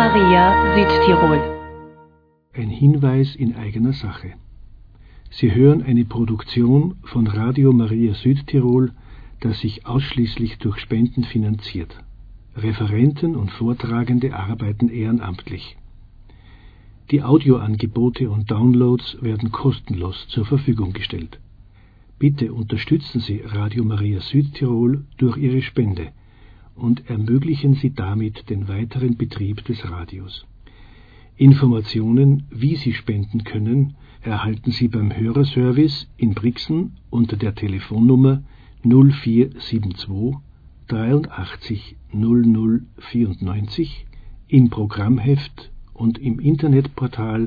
Maria Südtirol. Ein Hinweis in eigener Sache. Sie hören eine Produktion von Radio Maria Südtirol, das sich ausschließlich durch Spenden finanziert. Referenten und Vortragende arbeiten ehrenamtlich. Die Audioangebote und Downloads werden kostenlos zur Verfügung gestellt. Bitte unterstützen Sie Radio Maria Südtirol durch Ihre Spende und ermöglichen Sie damit den weiteren Betrieb des Radios. Informationen, wie Sie spenden können, erhalten Sie beim Hörerservice in Brixen unter der Telefonnummer 0472 83 00 94, im Programmheft und im Internetportal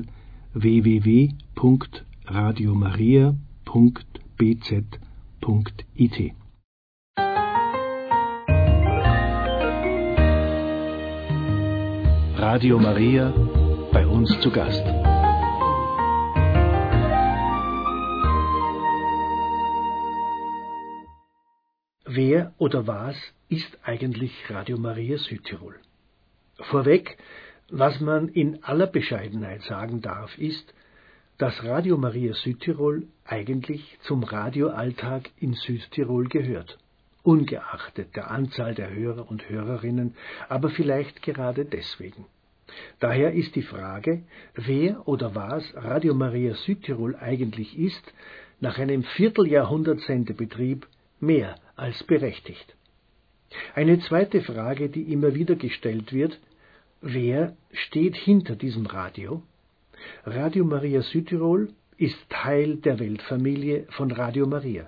www.radiomaria.bz.it. Radio Maria, bei uns zu Gast. Wer oder was ist eigentlich Radio Maria Südtirol? Vorweg, was man in aller Bescheidenheit sagen darf, ist, dass Radio Maria Südtirol eigentlich zum Radioalltag in Südtirol gehört, ungeachtet der Anzahl der Hörer und Hörerinnen, aber vielleicht gerade deswegen. Daher ist die Frage, wer oder was Radio Maria Südtirol eigentlich ist, nach einem Vierteljahrhundert Sendebetrieb mehr als berechtigt. Eine zweite Frage, die immer wieder gestellt wird: Wer steht hinter diesem Radio? Radio Maria Südtirol ist Teil der Weltfamilie von Radio Maria.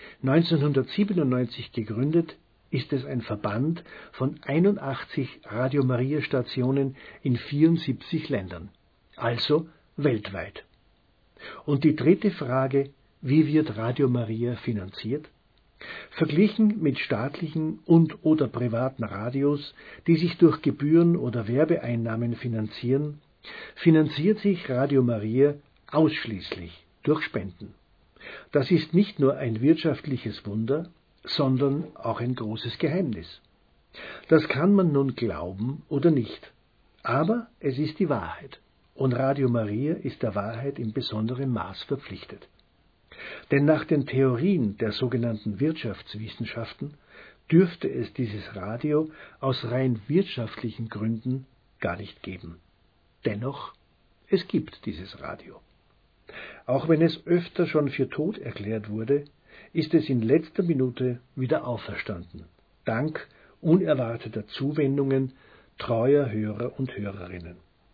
1997 gegründet, ist es ein Verband von 81 Radio Maria Stationen in 74 Ländern, also weltweit. Und die dritte Frage: Wie wird Radio Maria finanziert? Verglichen mit staatlichen und/oder privaten Radios, die sich durch Gebühren oder Werbeeinnahmen finanzieren, finanziert sich Radio Maria ausschließlich durch Spenden. Das ist nicht nur ein wirtschaftliches Wunder, sondern auch ein großes Geheimnis. Das kann man nun glauben oder nicht, aber es ist die Wahrheit, und Radio Maria ist der Wahrheit in besonderem Maß verpflichtet. Denn nach den Theorien der sogenannten Wirtschaftswissenschaften dürfte es dieses Radio aus rein wirtschaftlichen Gründen gar nicht geben. Dennoch, es gibt dieses Radio. Auch wenn es öfter schon für tot erklärt wurde, ist es in letzter Minute wieder auferstanden, dank unerwarteter Zuwendungen treuer Hörer und Hörerinnen.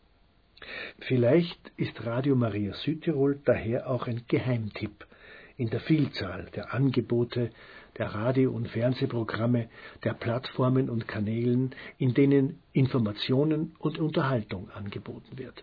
Vielleicht ist Radio Maria Südtirol daher auch ein Geheimtipp in der Vielzahl der Angebote, der Radio- und Fernsehprogramme, der Plattformen und Kanälen, in denen Informationen und Unterhaltung angeboten wird.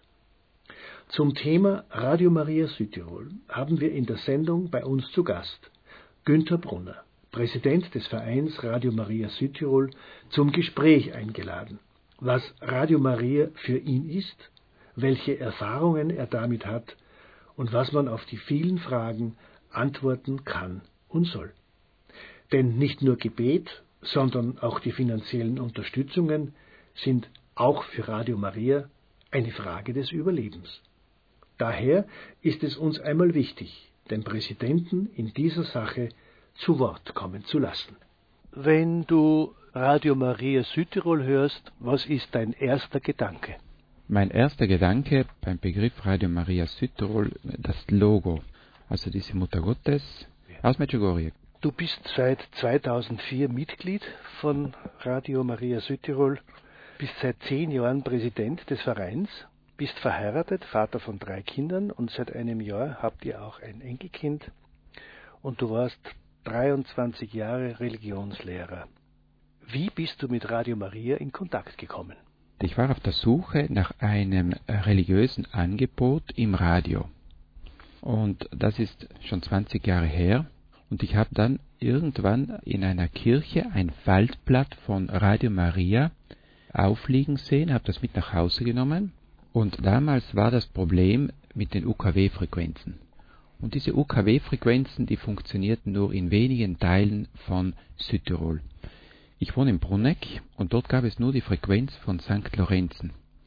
Zum Thema Radio Maria Südtirol haben wir in der Sendung bei uns zu Gast Günther Brunner, Präsident des Vereins Radio Maria Südtirol, zum Gespräch eingeladen, was Radio Maria für ihn ist, welche Erfahrungen er damit hat und was man auf die vielen Fragen antworten kann und soll. Denn nicht nur Gebet, sondern auch die finanziellen Unterstützungen sind auch für Radio Maria eine Frage des Überlebens. Daher ist es uns einmal wichtig, den Präsidenten in dieser Sache zu Wort kommen zu lassen. Wenn du Radio Maria Südtirol hörst, was ist dein erster Gedanke? Mein erster Gedanke beim Begriff Radio Maria Südtirol, das Logo, also diese Mutter Gottes aus Medjugorje. Du bist seit 2004 Mitglied von Radio Maria Südtirol, bist seit 10 Jahren Präsident des Vereins, bist verheiratet, Vater von 3 Kindern und seit einem Jahr habt ihr auch ein Enkelkind und du warst 23 Jahre Religionslehrer. Wie bist du mit Radio Maria in Kontakt gekommen? Ich war auf der Suche nach einem religiösen Angebot im Radio. Und das ist schon 20 Jahre her. Und ich habe dann irgendwann in einer Kirche ein Faltblatt von Radio Maria aufliegen sehen, habe das mit nach Hause genommen. Und damals war das Problem mit den UKW-Frequenzen. Und diese UKW-Frequenzen, die funktionierten nur in wenigen Teilen von Südtirol. Ich wohne in Bruneck und dort gab es nur die Frequenz von St. Lorenzen.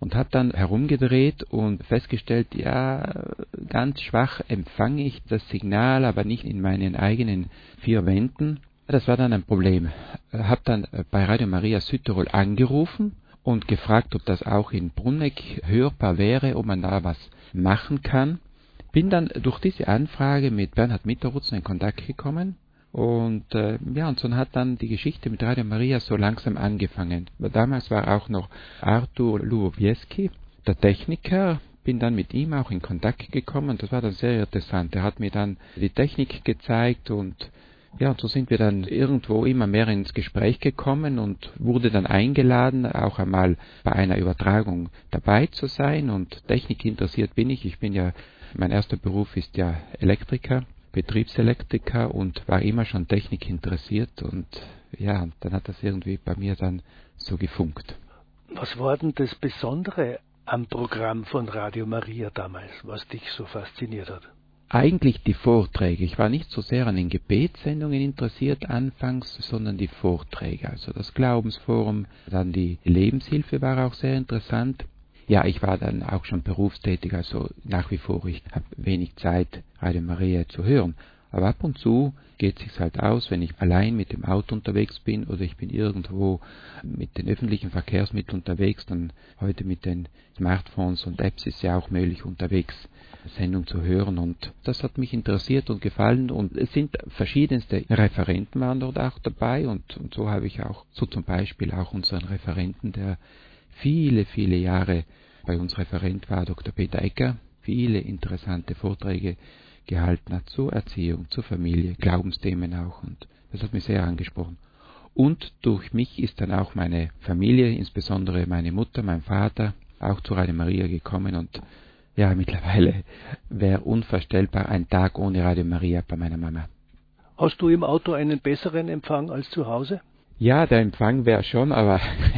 und habe dann herumgedreht und festgestellt, ja, ganz schwach empfange ich das Signal, aber nicht in meinen eigenen 4 Wänden. Das war dann ein Problem. Habe dann bei Radio Maria Südtirol angerufen und gefragt, ob das auch in Brunegg hörbar wäre, ob man da was machen kann. Bin dann durch diese Anfrage mit Bernhard Mitterrutzen in Kontakt gekommen. Und und so hat dann die Geschichte mit Radio Maria so langsam angefangen. Damals war auch noch Artur Lubowiecki, der Techniker. Bin dann mit ihm auch in Kontakt gekommen. Das war dann sehr interessant. Er hat mir dann die Technik gezeigt und so sind wir dann irgendwo immer mehr ins Gespräch gekommen und wurde dann eingeladen, auch einmal bei einer Übertragung dabei zu sein. Und Technik interessiert bin ich. Mein erster Beruf ist ja Elektriker. Betriebselektriker und war immer schon Technik interessiert und dann hat das irgendwie bei mir dann so gefunkt. Was war denn das Besondere am Programm von Radio Maria damals, was dich so fasziniert hat? Eigentlich die Vorträge. Ich war nicht so sehr an den Gebetssendungen interessiert anfangs, sondern die Vorträge. Also das Glaubensforum, dann die Lebenshilfe war auch sehr interessant. Ja, ich war dann auch schon berufstätig, also nach wie vor, ich habe wenig Zeit, Radio Maria zu hören. Aber ab und zu geht es sich halt aus, wenn ich allein mit dem Auto unterwegs bin oder ich bin irgendwo mit den öffentlichen Verkehrsmitteln unterwegs, dann heute mit den Smartphones und Apps ist ja auch möglich unterwegs Sendung zu hören und das hat mich interessiert und gefallen und es sind verschiedenste Referenten waren dort auch dabei und so habe ich auch, so zum Beispiel auch unseren Referenten, der viele, viele Jahre bei uns Referent war, Dr. Peter Ecker, viele interessante Vorträge gehalten hat zur Erziehung, zur Familie, Glaubensthemen auch und das hat mich sehr angesprochen. Und durch mich ist dann auch meine Familie, insbesondere meine Mutter, mein Vater, auch zu Radio Maria gekommen und mittlerweile wäre unvorstellbar ein Tag ohne Radio Maria bei meiner Mama. Hast du im Auto einen besseren Empfang als zu Hause? Ja, der Empfang wäre schon, aber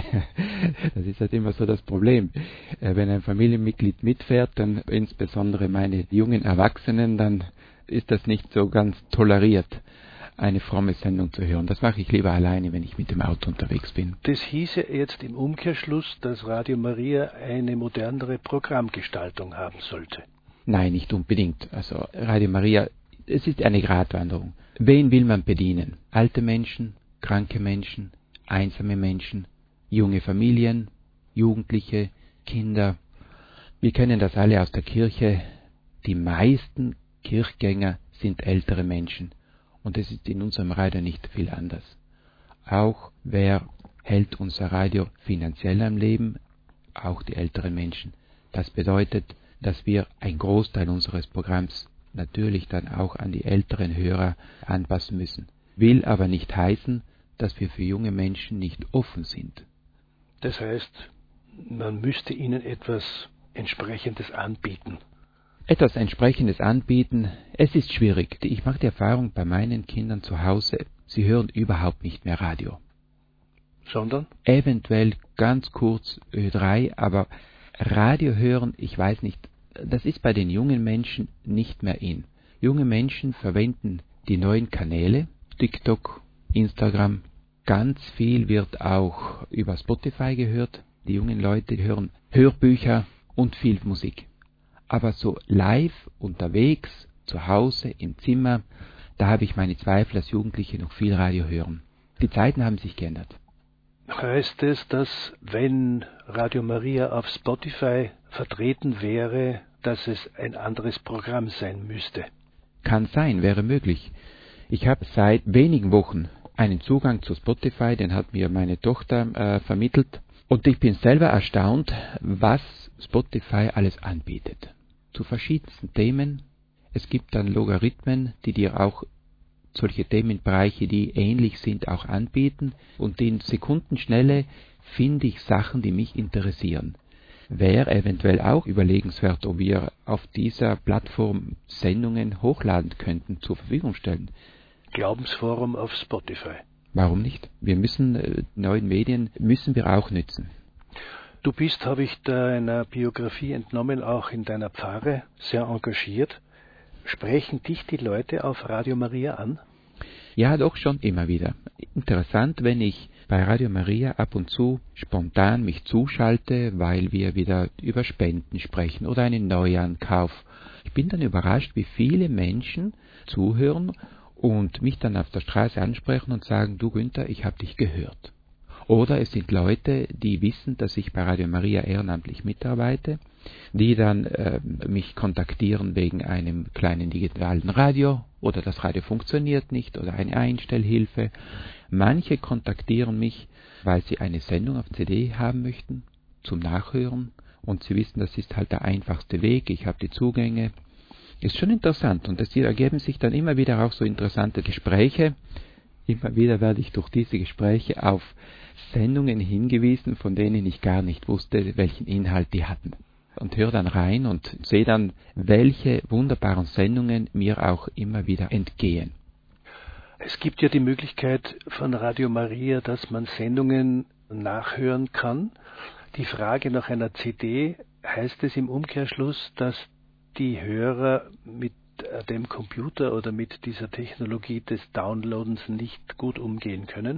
das ist halt immer so das Problem. Wenn ein Familienmitglied mitfährt, dann insbesondere meine jungen Erwachsenen, dann ist das nicht so ganz toleriert, eine fromme Sendung zu hören. Das mache ich lieber alleine, wenn ich mit dem Auto unterwegs bin. Das hieße jetzt im Umkehrschluss, dass Radio Maria eine modernere Programmgestaltung haben sollte. Nein, nicht unbedingt. Also Radio Maria, es ist eine Gratwanderung. Wen will man bedienen? Alte Menschen? Kranke Menschen, einsame Menschen, junge Familien, Jugendliche, Kinder. Wir kennen das alle aus der Kirche. Die meisten Kirchgänger sind ältere Menschen. Und es ist in unserem Radio nicht viel anders. Auch wer hält unser Radio finanziell am Leben? Auch die älteren Menschen. Das bedeutet, dass wir einen Großteil unseres Programms natürlich dann auch an die älteren Hörer anpassen müssen. Will aber nicht heißen, dass wir für junge Menschen nicht offen sind. Das heißt, man müsste ihnen etwas Entsprechendes anbieten. Etwas Entsprechendes anbieten, es ist schwierig. Ich mache die Erfahrung bei meinen Kindern zu Hause, sie hören überhaupt nicht mehr Radio. Sondern? Eventuell ganz kurz Ö3, aber Radio hören, ich weiß nicht, das ist bei den jungen Menschen nicht mehr in. Junge Menschen verwenden die neuen Kanäle, TikTok, Instagram, ganz viel wird auch über Spotify gehört. Die jungen Leute hören Hörbücher und viel Musik. Aber so live, unterwegs, zu Hause, im Zimmer, da habe ich meine Zweifel, dass Jugendliche noch viel Radio hören. Die Zeiten haben sich geändert. Heißt es, dass wenn Radio Maria auf Spotify vertreten wäre, dass es ein anderes Programm sein müsste? Kann sein, wäre möglich. Ich habe seit wenigen Wochen einen Zugang zu Spotify, den hat mir meine Tochter vermittelt. Und ich bin selber erstaunt, was Spotify alles anbietet. Zu verschiedensten Themen. Es gibt dann Logarithmen, die dir auch solche Themenbereiche, die ähnlich sind, auch anbieten. Und in Sekundenschnelle finde ich Sachen, die mich interessieren. Wäre eventuell auch überlegenswert, ob wir auf dieser Plattform Sendungen hochladen könnten, zur Verfügung stellen. Glaubensforum auf Spotify. Warum nicht? Wir müssen, neuen Medien müssen wir auch nützen. Du bist, habe ich deiner Biografie entnommen, auch in deiner Pfarre sehr engagiert. Sprechen dich die Leute auf Radio Maria an? Ja, doch schon immer wieder. Interessant, wenn ich bei Radio Maria ab und zu spontan mich zuschalte, weil wir wieder über Spenden sprechen oder einen Neuankauf. Ich bin dann überrascht, wie viele Menschen zuhören und mich dann auf der Straße ansprechen und sagen, du Günther, ich habe dich gehört. Oder es sind Leute, die wissen, dass ich bei Radio Maria ehrenamtlich mitarbeite, die dann mich kontaktieren wegen einem kleinen digitalen Radio oder das Radio funktioniert nicht oder eine Einstellhilfe. Manche kontaktieren mich, weil sie eine Sendung auf CD haben möchten, zum Nachhören, und sie wissen, das ist halt der einfachste Weg, ich habe die Zugänge. Ist schon interessant, und es ergeben sich dann immer wieder auch so interessante Gespräche. Immer wieder werde ich durch diese Gespräche auf Sendungen hingewiesen, von denen ich gar nicht wusste, welchen Inhalt die hatten. Und höre dann rein und sehe dann, welche wunderbaren Sendungen mir auch immer wieder entgehen. Es gibt ja die Möglichkeit von Radio Maria, dass man Sendungen nachhören kann. Die Frage nach einer CD, heißt es im Umkehrschluss, dass die Hörer mit dem Computer oder mit dieser Technologie des Downloadens nicht gut umgehen können?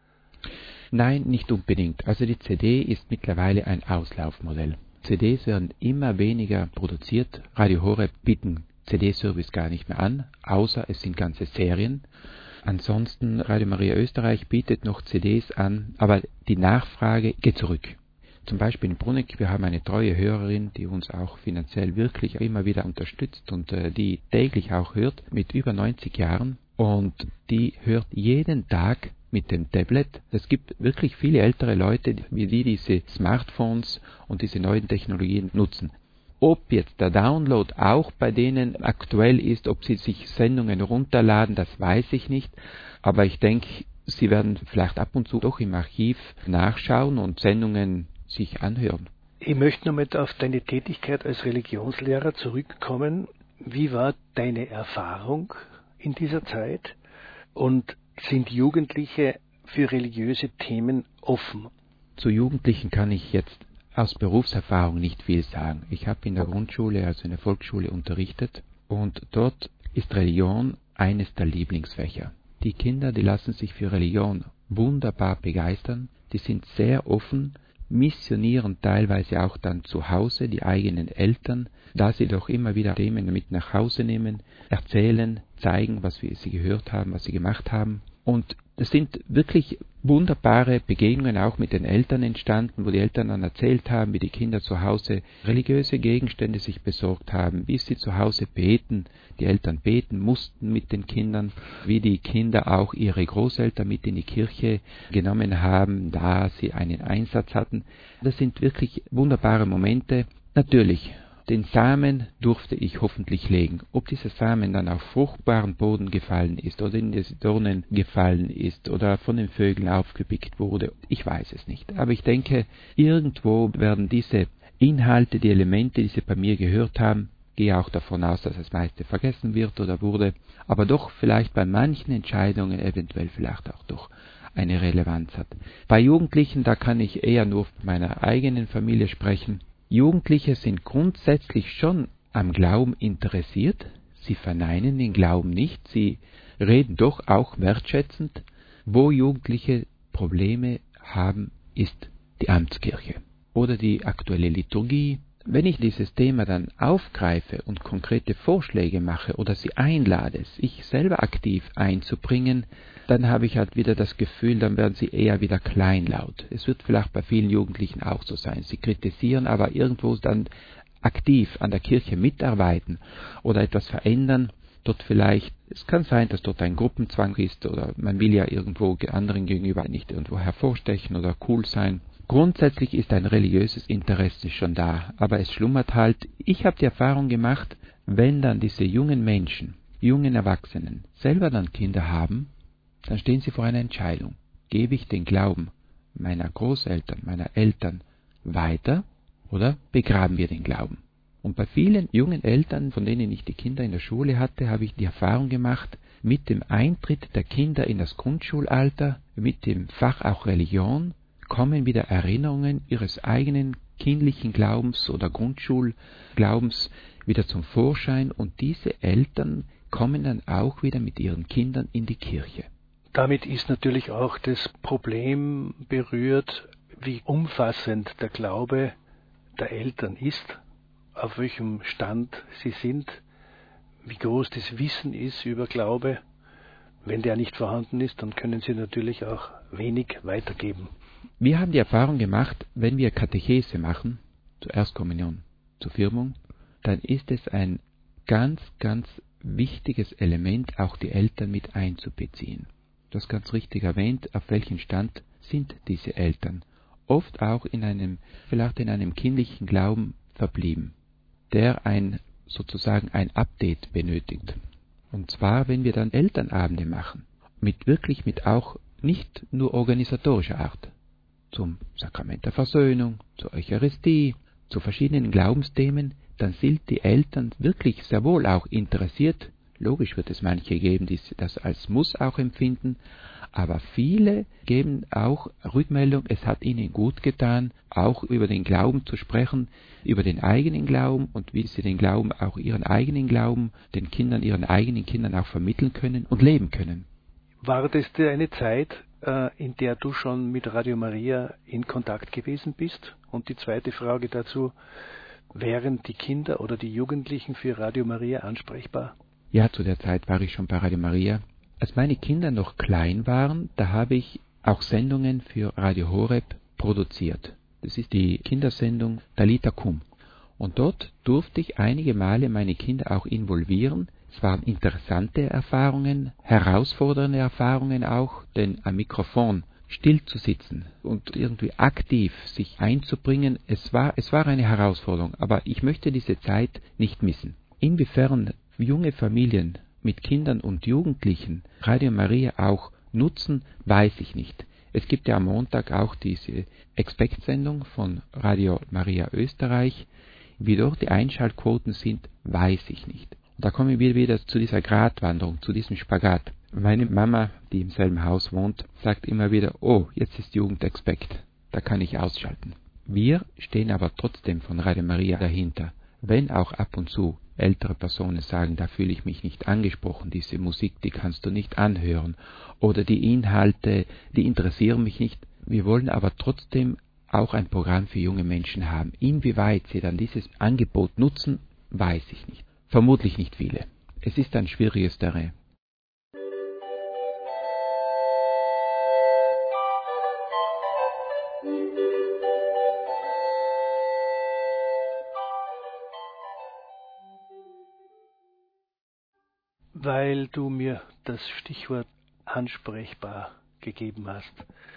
Nein, nicht unbedingt. Also die CD ist mittlerweile ein Auslaufmodell. CDs werden immer weniger produziert. Radio Horeb bieten CD-Service gar nicht mehr an, außer es sind ganze Serien. Ansonsten Radio Maria Österreich bietet noch CDs an, aber die Nachfrage geht zurück. Zum Beispiel in Bruneck, wir haben eine treue Hörerin, die uns auch finanziell wirklich immer wieder unterstützt und die täglich auch hört, mit über 90 Jahren. Und die hört jeden Tag mit dem Tablet. Es gibt wirklich viele ältere Leute, die diese Smartphones und diese neuen Technologien nutzen. Ob jetzt der Download auch bei denen aktuell ist, ob sie sich Sendungen runterladen, das weiß ich nicht. Aber ich denke, sie werden vielleicht ab und zu doch im Archiv nachschauen und Sendungen sich anhören. Ich möchte noch mal auf deine Tätigkeit als Religionslehrer zurückkommen. Wie war deine Erfahrung in dieser Zeit? Und sind Jugendliche für religiöse Themen offen? Zu Jugendlichen kann ich jetzt aus Berufserfahrung nicht viel sagen. Ich habe in der Grundschule, also in der Volksschule unterrichtet, und dort ist Religion eines der Lieblingsfächer. Die Kinder, die lassen sich für Religion wunderbar begeistern, die sind sehr offen, missionieren teilweise auch dann zu Hause die eigenen Eltern, da sie doch immer wieder Themen mit nach Hause nehmen, erzählen, zeigen, was sie gehört haben, was sie gemacht haben. Und es sind wirklich wunderbare Begegnungen auch mit den Eltern entstanden, wo die Eltern dann erzählt haben, wie die Kinder zu Hause religiöse Gegenstände sich besorgt haben, wie sie zu Hause beten, die Eltern beten mussten mit den Kindern, wie die Kinder auch ihre Großeltern mit in die Kirche genommen haben, da sie einen Einsatz hatten. Das sind wirklich wunderbare Momente. Natürlich, den Samen durfte ich hoffentlich legen. Ob dieser Samen dann auf fruchtbaren Boden gefallen ist oder in die Dornen gefallen ist oder von den Vögeln aufgepickt wurde, ich weiß es nicht. Aber ich denke, irgendwo werden diese Inhalte, die Elemente, die sie bei mir gehört haben, gehe auch davon aus, dass das meiste vergessen wird oder wurde, aber doch vielleicht bei manchen Entscheidungen eventuell vielleicht auch doch eine Relevanz hat. Bei Jugendlichen, da kann ich eher nur von meiner eigenen Familie sprechen. Jugendliche sind grundsätzlich schon am Glauben interessiert, sie verneinen den Glauben nicht, sie reden doch auch wertschätzend. Wo Jugendliche Probleme haben, ist die Amtskirche oder die aktuelle Liturgie. Wenn ich dieses Thema dann aufgreife und konkrete Vorschläge mache oder sie einlade, sich selber aktiv einzubringen, dann habe ich halt wieder das Gefühl, dann werden sie eher wieder kleinlaut. Es wird vielleicht bei vielen Jugendlichen auch so sein. Sie kritisieren, aber irgendwo dann aktiv an der Kirche mitarbeiten oder etwas verändern. Dort vielleicht, es kann sein, dass dort ein Gruppenzwang ist oder man will ja irgendwo anderen gegenüber nicht irgendwo hervorstechen oder cool sein. Grundsätzlich ist ein religiöses Interesse schon da, aber es schlummert halt. Ich habe die Erfahrung gemacht, wenn dann diese jungen Menschen, jungen Erwachsenen selber dann Kinder haben, dann stehen sie vor einer Entscheidung. Gebe ich den Glauben meiner Großeltern, meiner Eltern weiter oder begraben wir den Glauben? Und bei vielen jungen Eltern, von denen ich die Kinder in der Schule hatte, habe ich die Erfahrung gemacht, mit dem Eintritt der Kinder in das Grundschulalter, mit dem Fach auch Religion, kommen wieder Erinnerungen ihres eigenen kindlichen Glaubens oder Grundschulglaubens wieder zum Vorschein, und diese Eltern kommen dann auch wieder mit ihren Kindern in die Kirche. Damit ist natürlich auch das Problem berührt, wie umfassend der Glaube der Eltern ist, auf welchem Stand sie sind, wie groß das Wissen ist über Glaube. Wenn der nicht vorhanden ist, dann können sie natürlich auch wenig weitergeben. Wir haben die Erfahrung gemacht, wenn wir Katechese machen, zur Erstkommunion, zur Firmung, dann ist es ein ganz, ganz wichtiges Element, auch die Eltern mit einzubeziehen. Du hast ganz richtig erwähnt, auf welchem Stand sind diese Eltern. Oft auch vielleicht in einem kindlichen Glauben verblieben, der sozusagen ein Update benötigt. Und zwar, wenn wir dann Elternabende machen, mit auch nicht nur organisatorischer Art, zum Sakrament der Versöhnung, zur Eucharistie, zu verschiedenen Glaubensthemen, dann sind die Eltern wirklich sehr wohl auch interessiert. Logisch wird es manche geben, die das als Muss auch empfinden, aber viele geben auch Rückmeldung, es hat ihnen gut getan, auch über den Glauben zu sprechen, über den eigenen Glauben und wie sie den Glauben, auch ihren eigenen Glauben, ihren eigenen Kindern auch vermitteln können und leben können. War das dir eine Zeit, in der du schon mit Radio Maria in Kontakt gewesen bist? Und die zweite Frage dazu, wären die Kinder oder die Jugendlichen für Radio Maria ansprechbar? Ja, zu der Zeit war ich schon bei Radio Maria. Als meine Kinder noch klein waren, da habe ich auch Sendungen für Radio Horeb produziert. Das ist die Kindersendung Talita Kum. Und dort durfte ich einige Male meine Kinder auch involvieren. Es waren interessante Erfahrungen, herausfordernde Erfahrungen auch, denn am Mikrofon still zu sitzen und irgendwie aktiv sich einzubringen, es war eine Herausforderung, aber ich möchte diese Zeit nicht missen. Inwiefern junge Familien mit Kindern und Jugendlichen Radio Maria auch nutzen, weiß ich nicht. Es gibt ja am Montag auch diese Expect-Sendung von Radio Maria Österreich. Wie dort die Einschaltquoten sind, weiß ich nicht. Und da kommen wir wieder zu dieser Gratwanderung, zu diesem Spagat. Meine Mama, die im selben Haus wohnt, sagt immer wieder, oh, jetzt ist Jugendexpekt, da kann ich ausschalten. Wir stehen aber trotzdem von Radio Maria dahinter, wenn auch ab und zu ältere Personen sagen, da fühle ich mich nicht angesprochen, diese Musik, die kannst du nicht anhören, oder die Inhalte, die interessieren mich nicht. Wir wollen aber trotzdem auch ein Programm für junge Menschen haben. Inwieweit sie dann dieses Angebot nutzen, weiß ich nicht. Vermutlich nicht viele. Es ist ein schwieriges Terrain. Weil du mir das Stichwort ansprechbar gegeben hast.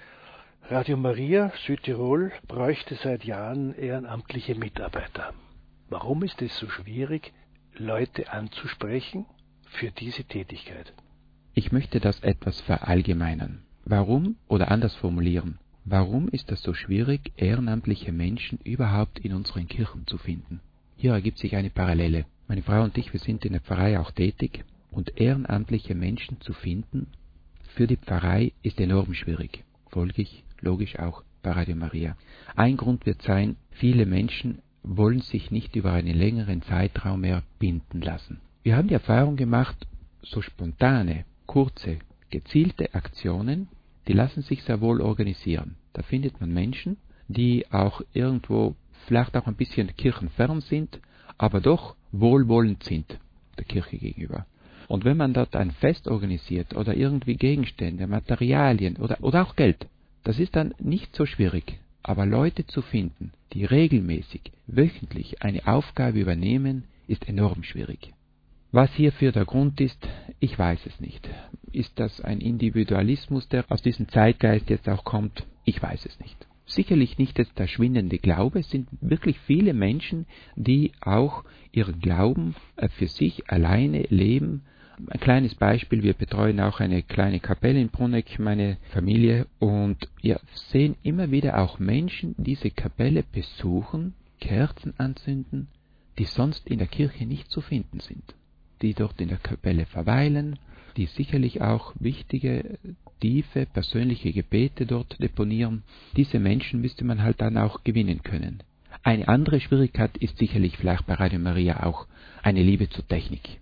Radio Maria Südtirol bräuchte seit Jahren ehrenamtliche Mitarbeiter. Warum ist es so schwierig, Leute anzusprechen für diese Tätigkeit? Ich möchte das etwas verallgemeinern. Warum, oder anders formulieren, warum ist es so schwierig, ehrenamtliche Menschen überhaupt in unseren Kirchen zu finden? Hier ergibt sich eine Parallele. Meine Frau und ich, wir sind in der Pfarrei auch tätig, und ehrenamtliche Menschen zu finden für die Pfarrei ist enorm schwierig. Folglich, logisch auch bei Radio Maria. Ein Grund wird sein, viele Menschen wollen sich nicht über einen längeren Zeitraum mehr binden lassen. Wir haben die Erfahrung gemacht, so spontane, kurze, gezielte Aktionen, die lassen sich sehr wohl organisieren. Da findet man Menschen, die auch irgendwo vielleicht auch ein bisschen kirchenfern sind, aber doch wohlwollend sind der Kirche gegenüber. Und wenn man dort ein Fest organisiert oder irgendwie Gegenstände, Materialien oder auch Geld, das ist dann nicht so schwierig. Aber Leute zu finden, die regelmäßig, wöchentlich eine Aufgabe übernehmen, ist enorm schwierig. Was hierfür der Grund ist, ich weiß es nicht. Ist das ein Individualismus, der aus diesem Zeitgeist jetzt auch kommt? Ich weiß es nicht. Sicherlich nicht jetzt der schwindende Glaube, es sind wirklich viele Menschen, die auch ihren Glauben für sich alleine leben. Ein kleines Beispiel, wir betreuen auch eine kleine Kapelle in Bruneck, meine Familie, und wir sehen immer wieder auch Menschen, die diese Kapelle besuchen, Kerzen anzünden, die sonst in der Kirche nicht zu finden sind, die dort in der Kapelle verweilen, die sicherlich auch wichtige, tiefe, persönliche Gebete dort deponieren. Diese Menschen müsste man halt dann auch gewinnen können. Eine andere Schwierigkeit ist sicherlich vielleicht bei Radio Maria auch eine Liebe zur Technik.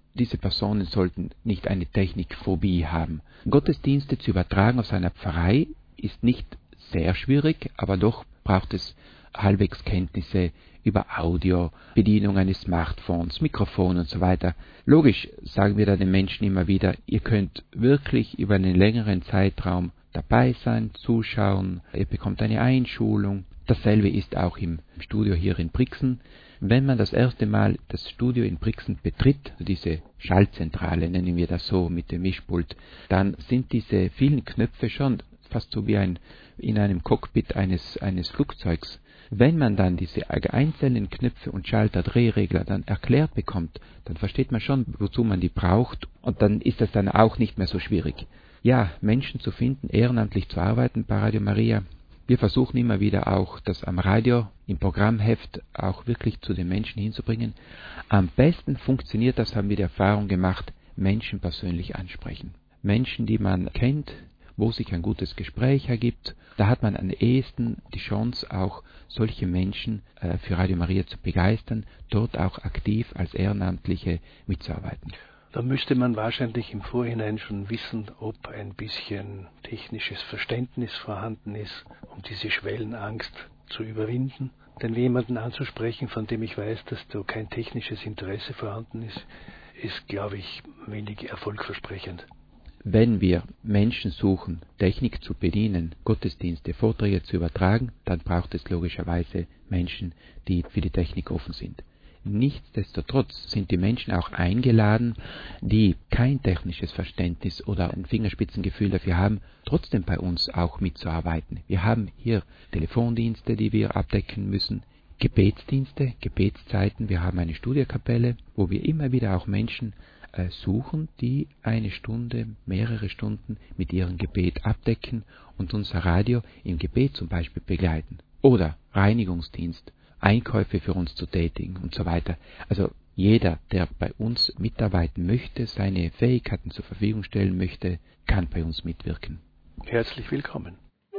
diese Personen sollten nicht eine Technikphobie haben. Gottesdienste zu übertragen aus einer Pfarrei ist nicht sehr schwierig, aber doch braucht es halbwegs Kenntnisse über Audio, Bedienung eines Smartphones, Mikrofon und so weiter. Logisch sagen wir da den Menschen immer wieder, ihr könnt wirklich über einen längeren Zeitraum dabei sein, zuschauen, ihr bekommt eine Einschulung. Dasselbe ist auch im Studio hier in Brixen. Wenn man das erste Mal das Studio in Brixen betritt, diese Schaltzentrale nennen wir das so mit dem Mischpult, dann sind diese vielen Knöpfe schon fast so wie in einem Cockpit eines Flugzeugs. Wenn man dann diese einzelnen Knöpfe und Schalter, Drehregler dann erklärt bekommt, dann versteht man schon, wozu man die braucht, und dann ist das dann auch nicht mehr so schwierig. Ja, Menschen zu finden, ehrenamtlich zu arbeiten bei Radio Maria. Wir versuchen immer wieder auch, das am Radio, im Programmheft auch wirklich zu den Menschen hinzubringen. Am besten funktioniert das, haben wir die Erfahrung gemacht, Menschen persönlich ansprechen. Menschen, die man kennt, wo sich ein gutes Gespräch ergibt, da hat man am ehesten die Chance, auch solche Menschen für Radio Maria zu begeistern, dort auch aktiv als Ehrenamtliche mitzuarbeiten. Da müsste man wahrscheinlich im Vorhinein schon wissen, ob ein bisschen technisches Verständnis vorhanden ist, um diese Schwellenangst zu überwinden. Denn jemanden anzusprechen, von dem ich weiß, dass da kein technisches Interesse vorhanden ist, glaube ich, wenig erfolgversprechend. Wenn wir Menschen suchen, Technik zu bedienen, Gottesdienste, Vorträge zu übertragen, dann braucht es logischerweise Menschen, die für die Technik offen sind. Nichtsdestotrotz sind die Menschen auch eingeladen, die kein technisches Verständnis oder ein Fingerspitzengefühl dafür haben, trotzdem bei uns auch mitzuarbeiten. Wir haben hier Telefondienste, die wir abdecken müssen, Gebetsdienste, Gebetszeiten. Wir haben eine Studiokapelle, wo wir immer wieder auch Menschen suchen, die eine Stunde, mehrere Stunden mit ihrem Gebet abdecken und unser Radio im Gebet zum Beispiel begleiten. Oder Reinigungsdienst, Einkäufe für uns zu tätigen und so weiter. Also jeder, der bei uns mitarbeiten möchte, seine Fähigkeiten zur Verfügung stellen möchte, kann bei uns mitwirken. Herzlich willkommen.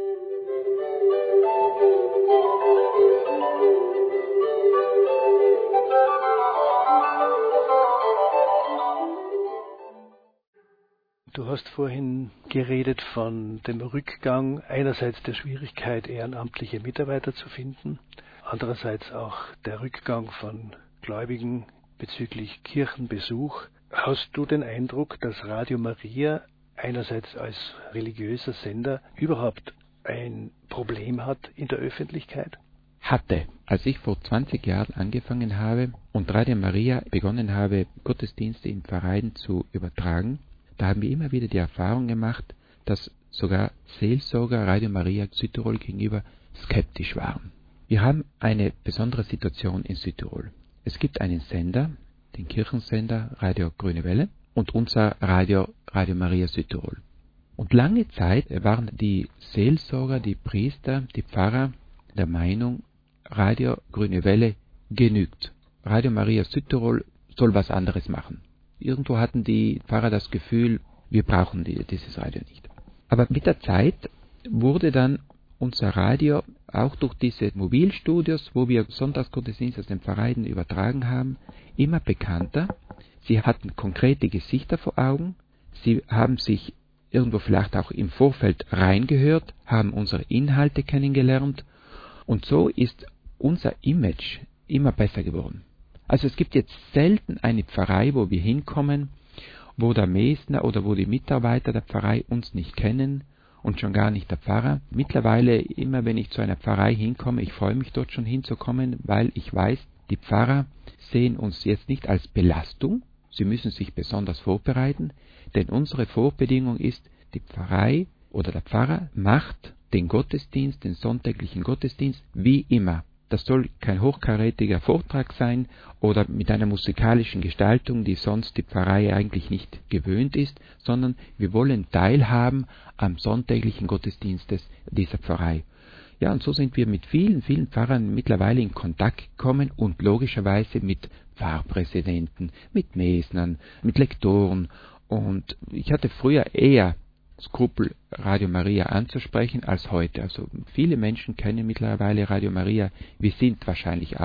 Du hast vorhin geredet von dem Rückgang, einerseits der Schwierigkeit, ehrenamtliche Mitarbeiter zu finden, andererseits auch der Rückgang von Gläubigen bezüglich Kirchenbesuch. Hast du den Eindruck, dass Radio Maria einerseits als religiöser Sender überhaupt ein Problem hat in der Öffentlichkeit? Hatte. Als ich vor 20 Jahren angefangen habe und Radio Maria begonnen habe, Gottesdienste in Pfarreien zu übertragen, da haben wir immer wieder die Erfahrung gemacht, dass sogar Seelsorger Radio Maria Südtirol gegenüber skeptisch waren. Wir haben eine besondere Situation in Südtirol. Es gibt einen Sender, den Kirchensender Radio Grüne Welle und unser Radio Maria Südtirol. Und lange Zeit waren die Seelsorger, die Priester, die Pfarrer der Meinung, Radio Grüne Welle genügt. Radio Maria Südtirol soll was anderes machen. Irgendwo hatten die Pfarrer das Gefühl, wir brauchen dieses Radio nicht. Aber mit der Zeit wurde dann unser Radio auch durch diese Mobilstudios, wo wir Sonntagsgottesdienste aus den Pfarreien übertragen haben, immer bekannter. Sie hatten konkrete Gesichter vor Augen. Sie haben sich irgendwo vielleicht auch im Vorfeld reingehört, haben unsere Inhalte kennengelernt. Und so ist unser Image immer besser geworden. Also es gibt jetzt selten eine Pfarrei, wo wir hinkommen, wo der Mesner oder wo die Mitarbeiter der Pfarrei uns nicht kennen und schon gar nicht der Pfarrer. Mittlerweile, immer wenn ich zu einer Pfarrei hinkomme, ich freue mich dort schon hinzukommen, weil ich weiß, die Pfarrer sehen uns jetzt nicht als Belastung, sie müssen sich besonders vorbereiten, denn unsere Vorbedingung ist, die Pfarrei oder der Pfarrer macht den Gottesdienst, den sonntäglichen Gottesdienst, wie immer. Das soll kein hochkarätiger Vortrag sein oder mit einer musikalischen Gestaltung, die sonst die Pfarrei eigentlich nicht gewöhnt ist, sondern wir wollen teilhaben am sonntäglichen Gottesdienst dieser Pfarrei. Ja, und so sind wir mit vielen Pfarrern mittlerweile in Kontakt gekommen und logischerweise mit Pfarrpräsidenten, mit Mesnern, mit Lektoren. Und ich hatte früher eher Skrupel, Radio Maria anzusprechen als heute. Also viele Menschen kennen mittlerweile Radio Maria. Wir sind wahrscheinlich auch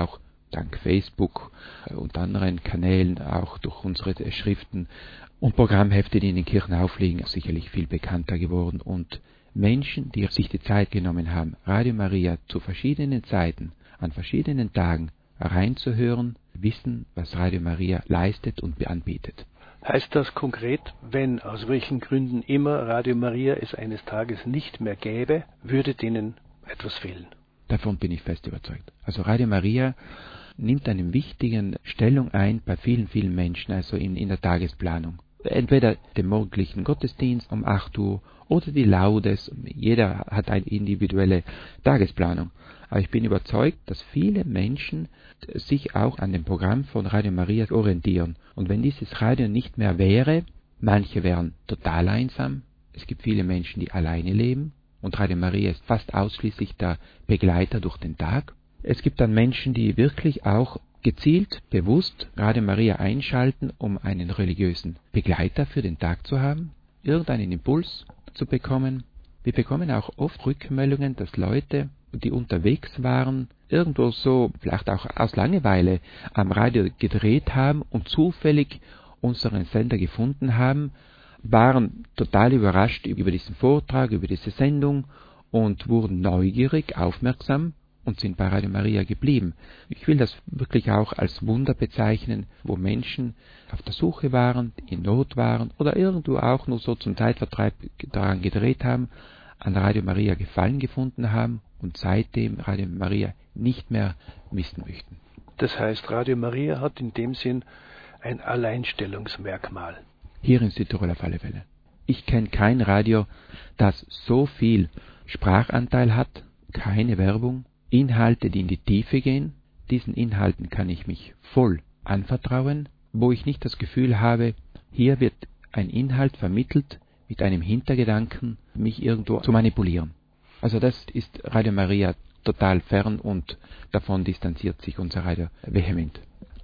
dank Facebook und anderen Kanälen, auch durch unsere Schriften und Programmhefte, die in den Kirchen aufliegen, sicherlich viel bekannter geworden. Und Menschen, die sich die Zeit genommen haben, Radio Maria zu verschiedenen Zeiten, an verschiedenen Tagen reinzuhören, wissen, was Radio Maria leistet und anbietet. Heißt das konkret, wenn aus welchen Gründen immer Radio Maria es eines Tages nicht mehr gäbe, würde denen etwas fehlen? Davon bin ich fest überzeugt. Also Radio Maria nimmt eine wichtige Stellung ein bei vielen, vielen Menschen, also in der Tagesplanung. Entweder den morgendlichen Gottesdienst um 8 Uhr oder die Laudes. Jeder hat eine individuelle Tagesplanung. Aber ich bin überzeugt, dass viele Menschen sich auch an dem Programm von Radio Maria orientieren. Und wenn dieses Radio nicht mehr wäre, manche wären total einsam. Es gibt viele Menschen, die alleine leben. Und Radio Maria ist fast ausschließlich der Begleiter durch den Tag. Es gibt dann Menschen, die wirklich auch gezielt, bewusst Radio Maria einschalten, um einen religiösen Begleiter für den Tag zu haben, irgendeinen Impuls zu bekommen. Wir bekommen auch oft Rückmeldungen, dass Leute, die unterwegs waren, irgendwo so, vielleicht auch aus Langeweile, am Radio gedreht haben und zufällig unseren Sender gefunden haben, waren total überrascht über diesen Vortrag, über diese Sendung und wurden neugierig, aufmerksam und sind bei Radio Maria geblieben. Ich will das wirklich auch als Wunder bezeichnen, wo Menschen auf der Suche waren, in Not waren oder irgendwo auch nur so zum Zeitvertreib daran gedreht haben, an Radio Maria Gefallen gefunden haben und seitdem Radio Maria nicht mehr missen möchten. Das heißt, Radio Maria hat in dem Sinn ein Alleinstellungsmerkmal. Hier in Südtirol auf alle Fälle. Ich kenne kein Radio, das so viel Sprachanteil hat, keine Werbung, Inhalte, die in die Tiefe gehen. Diesen Inhalten kann ich mich voll anvertrauen, wo ich nicht das Gefühl habe, hier wird ein Inhalt vermittelt mit einem Hintergedanken, mich irgendwo zu manipulieren. Also das ist Radio Maria total fern und davon distanziert sich unser Radio vehement.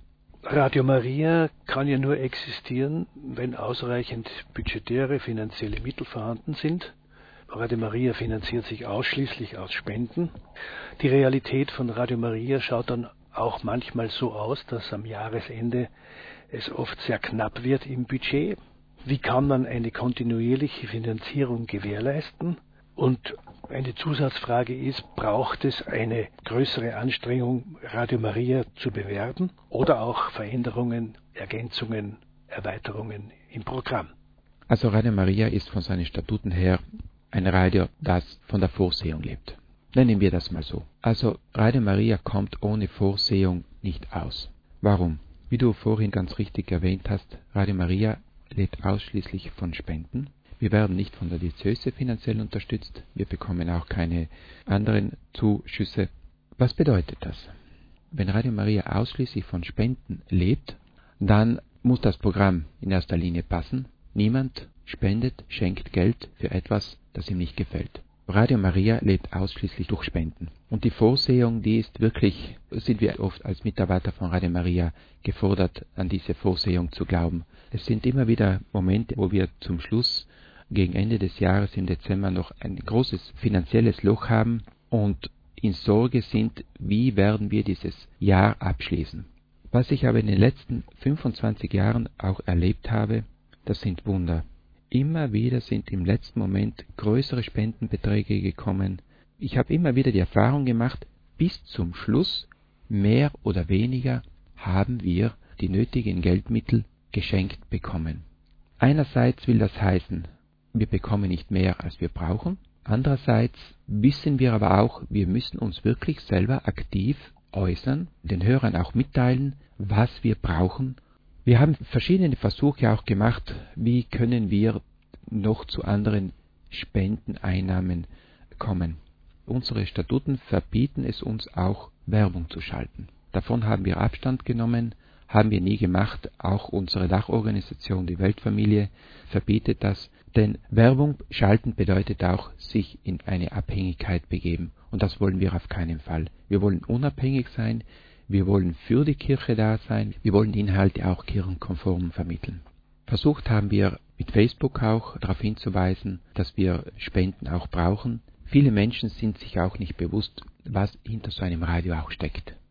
Radio Maria kann ja nur existieren, wenn ausreichend budgetäre, finanzielle Mittel vorhanden sind. Radio Maria finanziert sich ausschließlich aus Spenden. Die Realität von Radio Maria schaut dann auch manchmal so aus, dass am Jahresende es oft sehr knapp wird im Budget. Wie kann man eine kontinuierliche Finanzierung gewährleisten? Und eine Zusatzfrage ist, braucht es eine größere Anstrengung, Radio Maria zu bewerben oder auch Veränderungen, Ergänzungen, Erweiterungen im Programm? Also Radio Maria ist von seinen Statuten her ein Radio, das von der Vorsehung lebt. Nennen wir das mal so. Also Radio Maria kommt ohne Vorsehung nicht aus. Warum? Wie du vorhin ganz richtig erwähnt hast, Radio Maria lebt ausschließlich von Spenden. Wir werden nicht von der Diözese finanziell unterstützt. Wir bekommen auch keine anderen Zuschüsse. Was bedeutet das? Wenn Radio Maria ausschließlich von Spenden lebt, dann muss das Programm in erster Linie passen. Niemand spendet, schenkt Geld für etwas, das ihm nicht gefällt. Radio Maria lebt ausschließlich durch Spenden. Und die Vorsehung, die ist wirklich, sind wir oft als Mitarbeiter von Radio Maria gefordert, an diese Vorsehung zu glauben. Es sind immer wieder Momente, wo wir zum Schluss gegen Ende des Jahres im Dezember noch ein großes finanzielles Loch haben und in Sorge sind, wie werden wir dieses Jahr abschließen. Was ich aber in den letzten 25 Jahren auch erlebt habe, das sind Wunder. Immer wieder sind im letzten Moment größere Spendenbeträge gekommen. Ich habe immer wieder die Erfahrung gemacht, bis zum Schluss, mehr oder weniger, haben wir die nötigen Geldmittel geschenkt bekommen. Einerseits will das heißen, wir bekommen nicht mehr, als wir brauchen. Andererseits wissen wir aber auch, wir müssen uns wirklich selber aktiv äußern, den Hörern auch mitteilen, was wir brauchen. Wir haben verschiedene Versuche auch gemacht, wie können wir noch zu anderen Spendeneinnahmen kommen. Unsere Statuten verbieten es uns auch, Werbung zu schalten. Davon haben wir Abstand genommen, haben wir nie gemacht. Auch unsere Dachorganisation, die Weltfamilie, verbietet das. Denn Werbung schalten bedeutet auch, sich in eine Abhängigkeit begeben. Und das wollen wir auf keinen Fall. Wir wollen unabhängig sein. Wir wollen für die Kirche da sein. Wir wollen Inhalte auch kirchenkonform vermitteln. Versucht haben wir mit Facebook auch darauf hinzuweisen, dass wir Spenden auch brauchen. Viele Menschen sind sich auch nicht bewusst, was hinter so einem Radio auch steckt.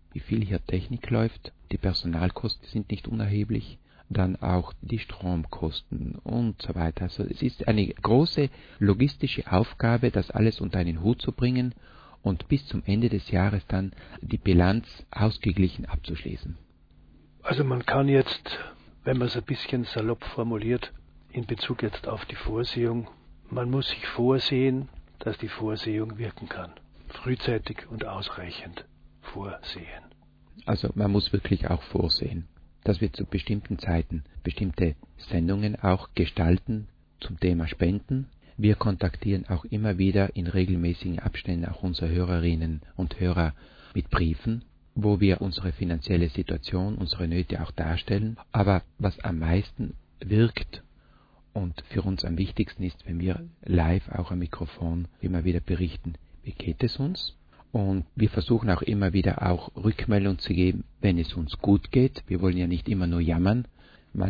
wie viel hier Technik läuft. Die Personalkosten sind nicht unerheblich. Dann auch die Stromkosten und so weiter. Also es ist eine große logistische Aufgabe, das alles unter einen Hut zu bringen und bis zum Ende des Jahres dann die Bilanz ausgeglichen abzuschließen. Also man kann jetzt, wenn man es ein bisschen salopp formuliert, in Bezug jetzt auf die Vorsehung, man muss sich vorsehen, dass die Vorsehung wirken kann. Frühzeitig und ausreichend vorsehen. Also man muss wirklich auch vorsehen, dass wir zu bestimmten Zeiten bestimmte Sendungen auch gestalten zum Thema Spenden. Wir kontaktieren auch immer wieder in regelmäßigen Abständen auch unsere Hörerinnen und Hörer mit Briefen, wo wir unsere finanzielle Situation, unsere Nöte auch darstellen. Aber was am meisten wirkt und für uns am wichtigsten ist, wenn wir live auch am Mikrofon immer wieder berichten, wie geht es uns? Und wir versuchen auch immer wieder auch Rückmeldung zu geben, wenn es uns gut geht. Wir wollen ja nicht immer nur jammern. Von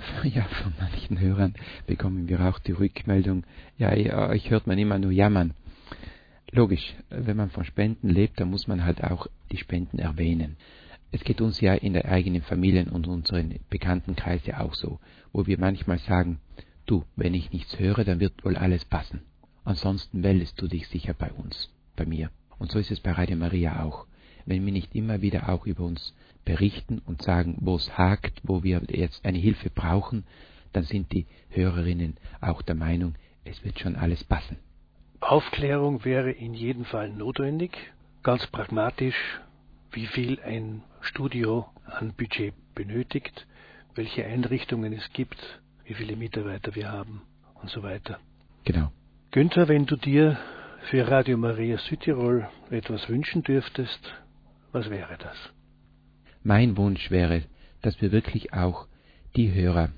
manchen Hörern bekommen wir auch die Rückmeldung, euch hört man immer nur jammern. Logisch, wenn man von Spenden lebt, dann muss man halt auch die Spenden erwähnen. Es geht uns ja in der eigenen Familien und unseren Bekanntenkreis ja auch so, wo wir manchmal sagen, du, wenn ich nichts höre, dann wird wohl alles passen. Ansonsten meldest du dich sicher bei uns, bei mir. Und so ist es bei Radio Maria auch. Wenn wir nicht immer wieder auch über uns berichten und sagen, wo es hakt, wo wir jetzt eine Hilfe brauchen, dann sind die Hörerinnen auch der Meinung, es wird schon alles passen. Aufklärung wäre in jedem Fall notwendig. Ganz pragmatisch, wie viel ein Studio an Budget benötigt, welche Einrichtungen es gibt, wie viele Mitarbeiter wir haben und so weiter. Genau. Günther, wenn du dir für Radio Maria Südtirol etwas wünschen dürftest, was wäre das? Mein Wunsch wäre, dass wir wirklich auch die Hörer,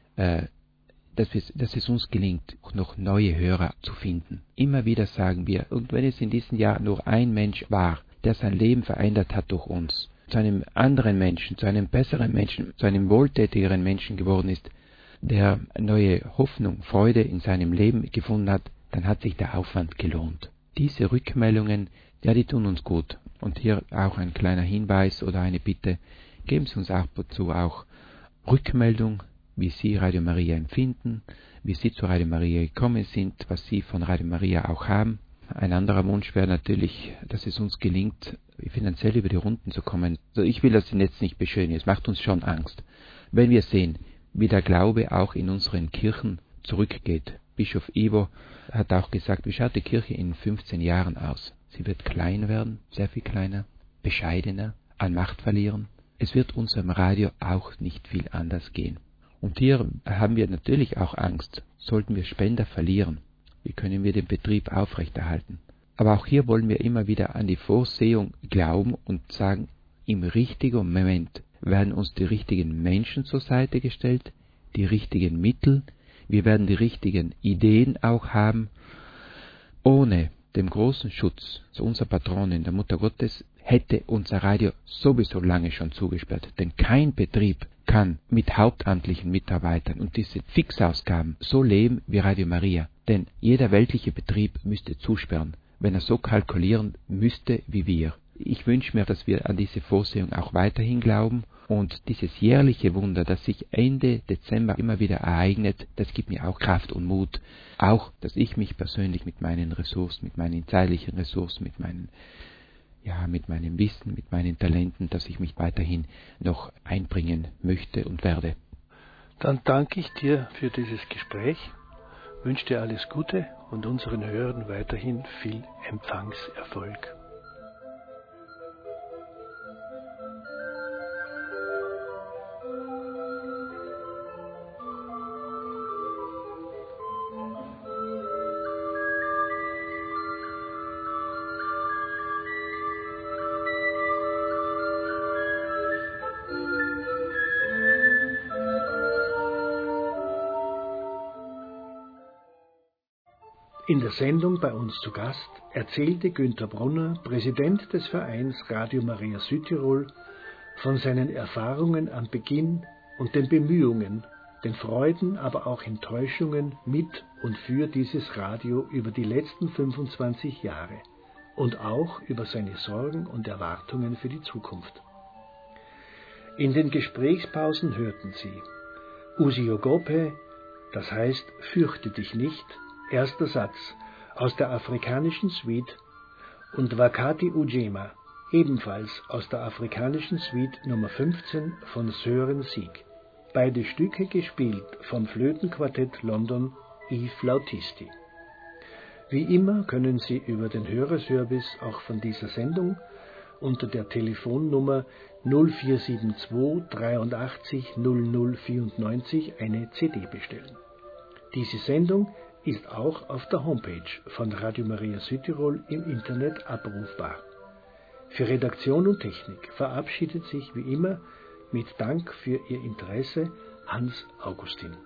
dass es uns gelingt, auch noch neue Hörer zu finden. Immer wieder sagen wir, und wenn es in diesem Jahr nur ein Mensch war, der sein Leben verändert hat durch uns, zu einem anderen Menschen, zu einem besseren Menschen, zu einem wohltätigeren Menschen geworden ist, der neue Hoffnung, Freude in seinem Leben gefunden hat, dann hat sich der Aufwand gelohnt. Diese Rückmeldungen, die tun uns gut. Und hier auch ein kleiner Hinweis oder eine Bitte, geben Sie uns ab und zu auch Rückmeldung, wie Sie Radio Maria empfinden, wie Sie zu Radio Maria gekommen sind, was Sie von Radio Maria auch haben. Ein anderer Wunsch wäre natürlich, dass es uns gelingt, finanziell über die Runden zu kommen. Also ich will das jetzt nicht beschönigen, es macht uns schon Angst. Wenn wir sehen, wie der Glaube auch in unseren Kirchen zurückgeht. Bischof Ivo hat auch gesagt, wie schaut die Kirche in 15 Jahren aus? Sie wird klein werden, sehr viel kleiner, bescheidener, an Macht verlieren. Es wird unserem Radio auch nicht viel anders gehen. Und hier haben wir natürlich auch Angst. Sollten wir Spender verlieren, wie können wir den Betrieb aufrechterhalten? Aber auch hier wollen wir immer wieder an die Vorsehung glauben und sagen, im richtigen Moment werden uns die richtigen Menschen zur Seite gestellt, die richtigen Mittel, wir werden die richtigen Ideen auch haben. Ohne den großen Schutz zu unserer Patronin, der Mutter Gottes, hätte unser Radio sowieso lange schon zugesperrt. Denn kein Betrieb kann mit hauptamtlichen Mitarbeitern und diese Fixausgaben so leben wie Radio Maria. Denn jeder weltliche Betrieb müsste zusperren, wenn er so kalkulieren müsste wie wir. Ich wünsche mir, dass wir an diese Vorsehung auch weiterhin glauben und dieses jährliche Wunder, das sich Ende Dezember immer wieder ereignet, das gibt mir auch Kraft und Mut. Auch, dass ich mich persönlich mit meinen Ressourcen, mit meinen zeitlichen Ressourcen, mit meinem Wissen, mit meinen Talenten, dass ich mich weiterhin noch einbringen möchte und werde. Dann danke ich dir für dieses Gespräch, wünsche dir alles Gute und unseren Hörern weiterhin viel Empfangserfolg. In der Sendung bei uns zu Gast erzählte Günther Brunner, Präsident des Vereins Radio Maria Südtirol, von seinen Erfahrungen am Beginn und den Bemühungen, den Freuden, aber auch Enttäuschungen mit und für dieses Radio über die letzten 25 Jahre und auch über seine Sorgen und Erwartungen für die Zukunft. In den Gesprächspausen hörten Sie Usiogope, das heißt Fürchte dich nicht, erster Satz aus der afrikanischen Suite, und Wakati Ujema, ebenfalls aus der afrikanischen Suite Nummer 15 von Sören Sieg. Beide Stücke gespielt vom Flötenquartett London I Flautisti. Wie immer können Sie über den Hörerservice auch von dieser Sendung unter der Telefonnummer 0472 83 00 94 eine CD bestellen. Diese Sendung ist auch auf der Homepage von Radio Maria Südtirol im Internet abrufbar. Für Redaktion und Technik verabschiedet sich wie immer mit Dank für Ihr Interesse Hans Augustin.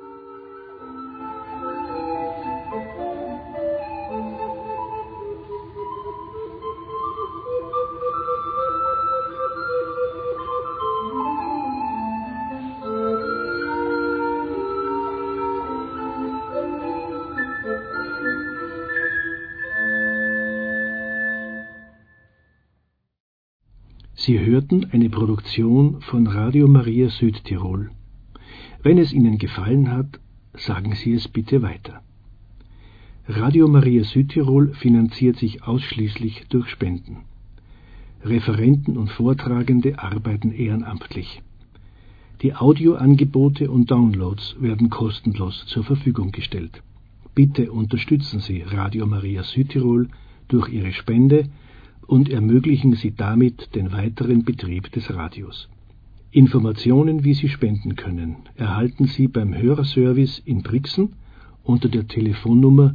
Sie hörten eine Produktion von Radio Maria Südtirol. Wenn es Ihnen gefallen hat, sagen Sie es bitte weiter. Radio Maria Südtirol finanziert sich ausschließlich durch Spenden. Referenten und Vortragende arbeiten ehrenamtlich. Die Audioangebote und Downloads werden kostenlos zur Verfügung gestellt. Bitte unterstützen Sie Radio Maria Südtirol durch Ihre Spende und ermöglichen Sie damit den weiteren Betrieb des Radios. Informationen, wie Sie spenden können, erhalten Sie beim Hörerservice in Brixen unter der Telefonnummer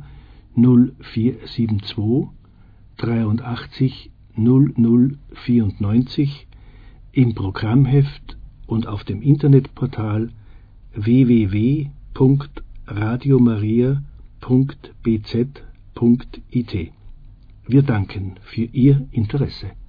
0472 83 00 94 im Programmheft und auf dem Internetportal www.radiomaria.bz.it. Wir danken für Ihr Interesse.